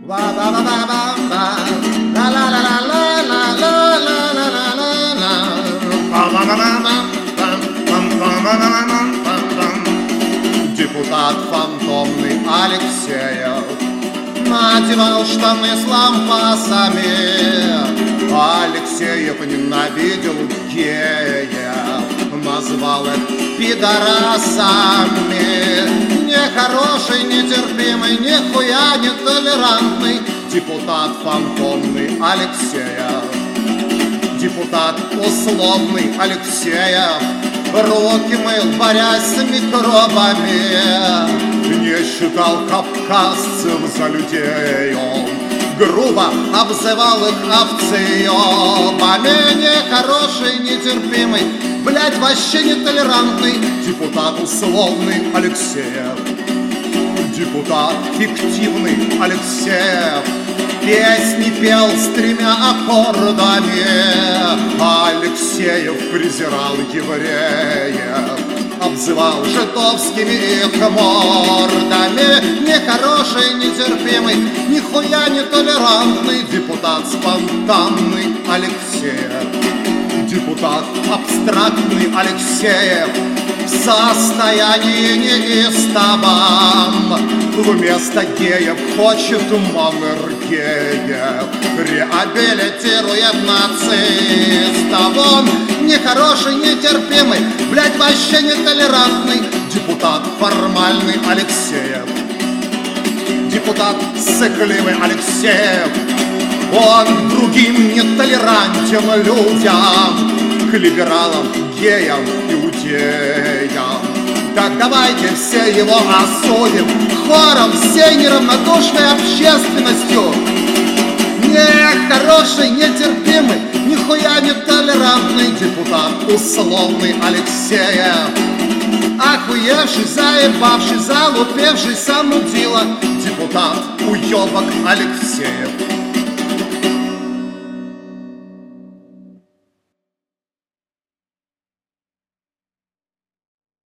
Депутат фантомный Алексеев надевал штаны с лампасами. Алексеев ненавидел геев, назвал их пидорасами. Нехороший, нетерпимый, нихуя не толерантный депутат фантомный Алексеев. Депутат условный Алексеев руки мыл, борясь с микробами. Не считал кавказцев за людей, он грубо обзывал их овцеёбами. Нехороший, нетерпимый, блядь, вообще нетолерантный депутат условный Алексеев. Депутат фиктивный Алексеев песни пел с 3 аккордами. Алексеев презирал евреев, обзывал жидовскими их мордами. Нехороший, нетерпимый, нихуя не толерантный депутат спонтанный Алексеев. Депутат абстрактный Алексеев в состоянии неистовом. Вместо геев хочет Маннергеев, реабилитирует нацистов. Он нехороший, нетерпимый, блядь, вообще нетолерантный депутат формальный Алексеев. Депутат сыкливый Алексеев, он другим нетолерантен людям, к либералам, геям, иудеям. Так давайте все его осудим хором, всей неравнодушной общественностью. Нехороший, нетерпимый, нихуя не толерантный депутат условный Алексеев. Охуевший, заебавший, залупевший, самудила депутат уёбок Алексеев.